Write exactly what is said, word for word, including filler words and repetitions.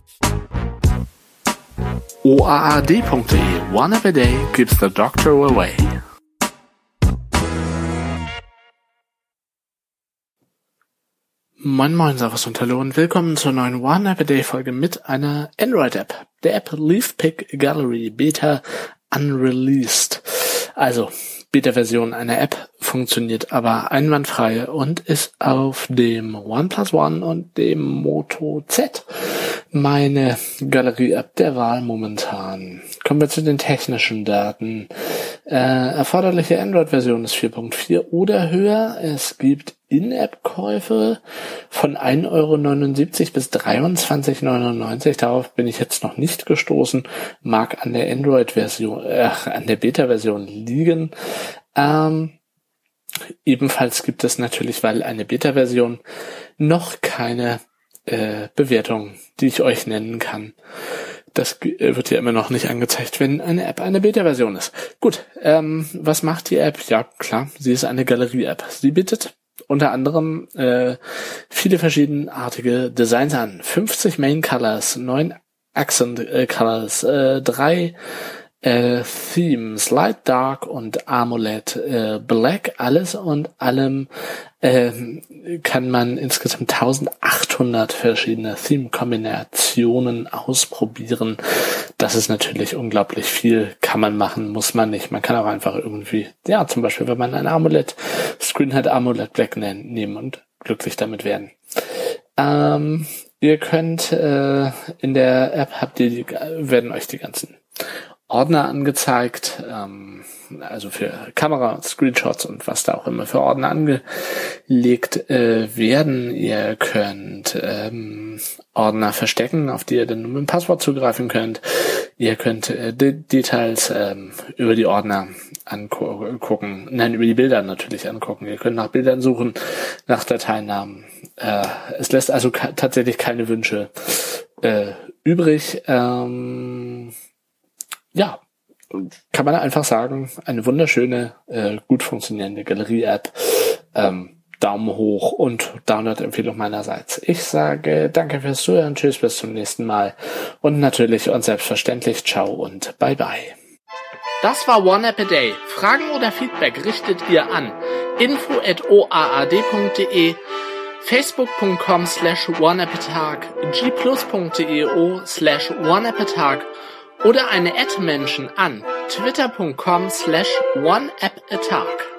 O A A D punkt de. One app a day keeps the doctor away. Moin Moin, Servus und Hallo und willkommen zur neuen One App a Day Folge mit einer Android-App. Der App Leafpick Gallery Beta Unreleased. Also, Beta-Version einer App, funktioniert aber einwandfrei und ist auf dem OnePlus One und dem Moto Z meine Galerie-App der Wahl momentan. Kommen wir zu den technischen Daten. Äh, erforderliche Android-Version ist vier Punkt vier oder höher. Es gibt In-App-Käufe von ein Euro neunundsiebzig bis dreiundzwanzig neunundneunzig. Darauf bin ich jetzt noch nicht gestoßen. Mag an der Android-Version, äh, an der Beta-Version liegen. Ähm, ebenfalls gibt es natürlich, weil eine Beta-Version noch keine äh, Bewertung, die ich euch nennen kann. Das wird ja immer noch nicht angezeigt, wenn eine App eine Beta-Version ist. Gut, ähm, was macht die App? Ja, klar, sie ist eine Galerie-App. Sie bietet unter anderem äh, viele verschiedenartige Designs an. fünfzig Main Colors, neun Accent äh, Colors, äh, drei äh, Themes, Light Dark und AMOLED äh, Black, alles und allem äh, kann man insgesamt eintausendachthundert verschiedene Theme-Kombinationen ausprobieren. Das ist natürlich unglaublich viel, kann man machen, muss man nicht. Man kann auch einfach irgendwie, ja, zum Beispiel, wenn man ein AMOLED-Screen hat, AMOLED Black nehmen und glücklich damit werden. Ähm, ihr könnt äh, in der App habt ihr die, werden euch die ganzen Ordner angezeigt, ähm, also für Kamera, Screenshots und was da auch immer für Ordner angelegt äh, werden. Ihr könnt ähm, Ordner verstecken, auf die ihr dann mit dem Passwort zugreifen könnt. Ihr könnt äh, De- Details ähm, über die Ordner angucken, nein, über die Bilder natürlich angucken. Ihr könnt nach Bildern suchen, nach Dateinamen. Äh, es lässt also ka- tatsächlich keine Wünsche äh, übrig. Ähm, Ja, kann man einfach sagen, eine wunderschöne, äh, gut funktionierende Galerie-App. Ähm, Daumen hoch und Download-Empfehlung meinerseits. Ich sage danke fürs Zuhören, tschüss, bis zum nächsten Mal und natürlich und selbstverständlich ciao und bye bye. Das war One App a Day. Fragen oder Feedback richtet ihr an info at o a a d punkt de, facebook punkt com slash one app a tag, g plus punkt deo slash one app a tag oder eine Ad-Menschen an twitter punkt com slash one app a tag.